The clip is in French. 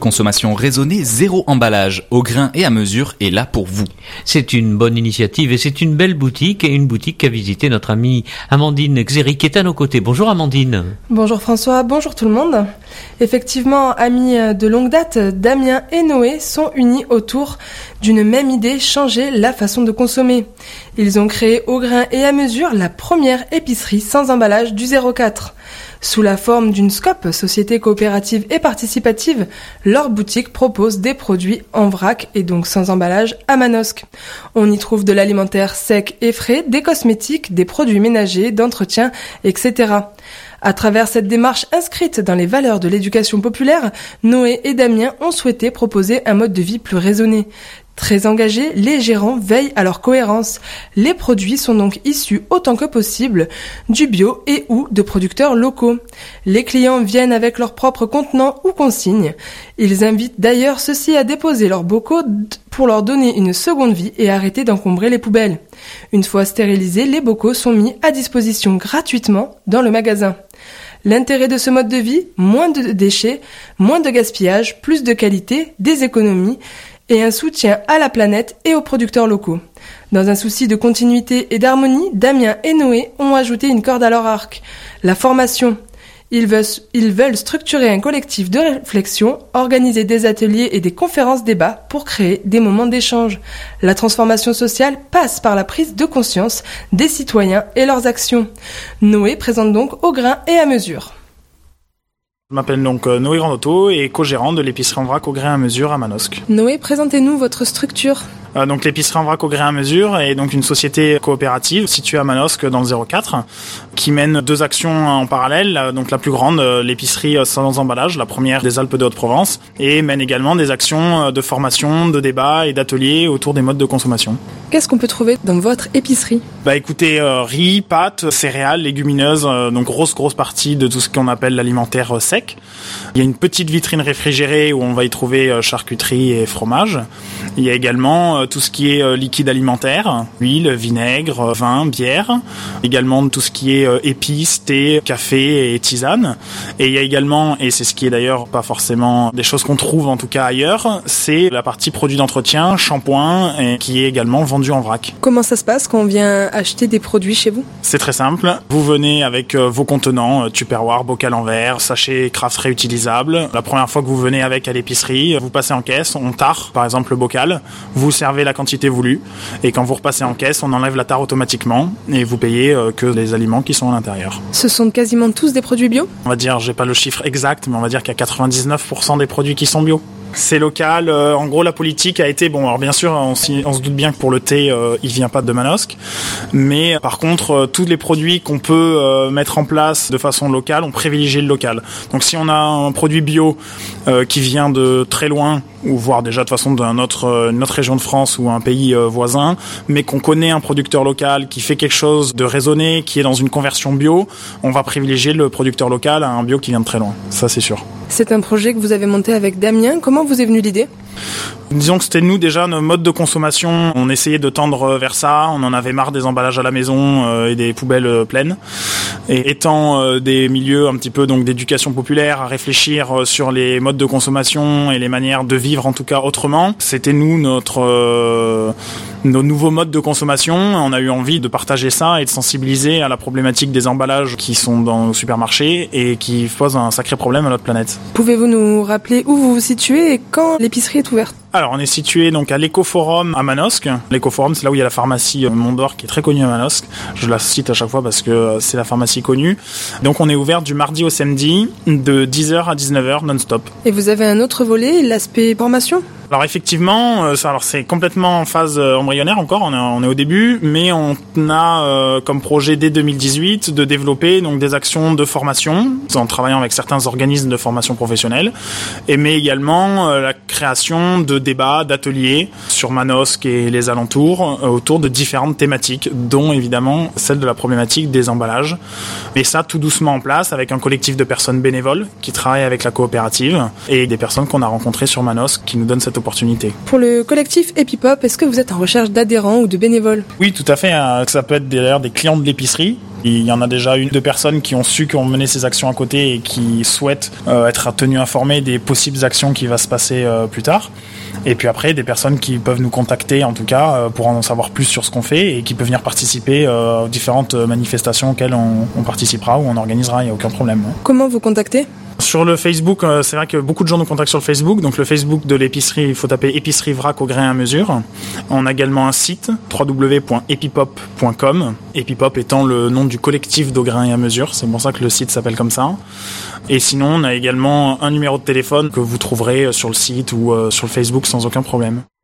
Consommation raisonnée, zéro emballage, au grain et à mesure est là pour vous. C'est une bonne initiative et c'est une belle boutique et une boutique qu'a visité notre amie Amandine Xéry qui est à nos côtés. Bonjour Amandine. Bonjour François, bonjour tout le monde. Effectivement, amis de longue date, Damien et Noé sont unis autour d'une même idée, changer la façon de consommer. Ils ont créé au grain et à mesure la première épicerie sans emballage du 04. Sous la forme d'une SCOP, société coopérative et participative, leur boutique propose des produits en vrac et donc sans emballage à Manosque. On y trouve de l'alimentaire sec et frais, des cosmétiques, des produits ménagers, d'entretien, etc. À travers cette démarche inscrite dans les valeurs de l'éducation populaire, Noé et Damien ont souhaité proposer un mode de vie plus raisonné. Très engagés, les gérants veillent à leur cohérence. Les produits sont donc issus autant que possible du bio et ou de producteurs locaux. Les clients viennent avec leurs propres contenants ou consignes. Ils invitent d'ailleurs ceux-ci à déposer leurs bocaux pour leur donner une seconde vie et arrêter d'encombrer les poubelles. Une fois stérilisés, les bocaux sont mis à disposition gratuitement dans le magasin. L'intérêt de ce mode de vie, moins de déchets, moins de gaspillage, plus de qualité, des économies et un soutien à la planète et aux producteurs locaux. Dans un souci de continuité et d'harmonie, Damien et Noé ont ajouté une corde à leur arc. La formation. Ils veulent structurer un collectif de réflexion, organiser des ateliers et des conférences débats pour créer des moments d'échange. La transformation sociale passe par la prise de conscience des citoyens et leurs actions. Noé présente donc au grain et à mesure. Je m'appelle donc Noé Grandotto et co-gérant de l'épicerie en vrac au grain à mesure à Manosque. Noé, présentez-nous votre structure. Donc l'épicerie en vrac au grain à mesure est donc une société coopérative située à Manosque dans le 04 qui mène deux actions en parallèle. Donc la plus grande, l'épicerie sans emballage, la première des Alpes de Haute-Provence, et mène également des actions de formation, de débat et d'ateliers autour des modes de consommation. Qu'est-ce qu'on peut trouver dans votre épicerie ? Écoutez, riz, pâtes, céréales, légumineuses, donc grosse partie de tout ce qu'on appelle l'alimentaire sec. Il y a une petite vitrine réfrigérée où on va y trouver charcuterie et fromage. Il y a également tout ce qui est liquide alimentaire, huile, vinaigre, vin, bière. Également tout ce qui est épices, thé, café et tisane. Et il y a également, et c'est ce qui est d'ailleurs pas forcément des choses qu'on trouve en tout cas ailleurs, c'est la partie produits d'entretien, shampoing, et qui est également vendu en vrac. Comment ça se passe quand on vient acheter des produits chez vous ? C'est très simple. Vous venez avec vos contenants, tupperware, bocal en verre, sachet Kraft réutilisable. La première fois que vous venez avec à l'épicerie, vous passez en caisse, on tare par exemple le bocal, vous servez la quantité voulue et quand vous repassez en caisse, on enlève la tare automatiquement et vous payez que les aliments qui sont à l'intérieur. Ce sont quasiment tous des produits bio ? On va dire, j'ai pas le chiffre exact, mais on va dire qu'il y a 99% des produits qui sont bio. C'est local. En gros, la politique a été alors bien sûr, on se doute bien que pour le thé, il vient pas de Manosque, mais par contre, tous les produits qu'on peut mettre en place de façon locale, on privilégie le local. Donc, si on a un produit bio qui vient de très loin, ou voire déjà de façon d'une autre région de France ou un pays voisin, mais qu'on connaît un producteur local qui fait quelque chose de raisonné, qui est dans une conversion bio, on va privilégier le producteur local à un bio qui vient de très loin. Ça, c'est sûr. C'est un projet que vous avez monté avec Damien. Comment vous est venue l'idée ? Disons que c'était nous déjà nos modes de consommation. On essayait de tendre vers ça. On en avait marre des emballages à la maison et des poubelles pleines. Et étant des milieux un petit peu donc d'éducation populaire à réfléchir sur les modes de consommation et les manières de vivre en tout cas autrement, c'était nous nos nouveaux modes de consommation. On a eu envie de partager ça et de sensibiliser à la problématique des emballages qui sont dans nos supermarchés et qui posent un sacré problème à notre planète. Pouvez-vous nous rappeler où vous vous situez et quand l'épicerie est ouverte ? Alors, on est situé donc à l'Ecoforum à Manosque. L'Ecoforum, c'est là où il y a la pharmacie Mondor qui est très connue à Manosque. Je la cite à chaque fois parce que c'est la pharmacie connue. Donc, on est ouvert du mardi au samedi de 10h à 19h non-stop. Et vous avez un autre volet, l'aspect formation ? Alors effectivement, c'est complètement en phase embryonnaire encore, on est au début, mais on a comme projet dès 2018 de développer donc des actions de formation en travaillant avec certains organismes de formation professionnelle, mais également la création de débats, d'ateliers sur Manosque et les alentours autour de différentes thématiques, dont évidemment celle de la problématique des emballages. Et ça tout doucement en place avec un collectif de personnes bénévoles qui travaillent avec la coopérative et des personnes qu'on a rencontrées sur Manosque qui nous donnent cette opportunité. Pour le collectif Epipop, est-ce que vous êtes en recherche d'adhérents ou de bénévoles ? Oui, tout à fait. Ça peut être d'ailleurs des clients de l'épicerie Il y en a déjà 1-2 personnes qui ont su qu'on menait ces actions à côté et qui souhaitent être tenues informées des possibles actions qui va se passer plus tard. Et puis après, des personnes qui peuvent nous contacter, en tout cas, pour en savoir plus sur ce qu'on fait et qui peuvent venir participer aux différentes manifestations auxquelles on participera ou on organisera, il n'y a aucun problème. Comment vous contactez ? Sur le Facebook, c'est vrai que beaucoup de gens nous contactent sur le Facebook. Donc le Facebook de l'épicerie, il faut taper épicerie vrac au grain à mesure. On a également un site, www.epipop.com. Epipop étant le nom du collectif d'au grain et à mesure. C'est pour ça que le site s'appelle comme ça. Et sinon, on a également un numéro de téléphone que vous trouverez sur le site ou sur le Facebook sans aucun problème.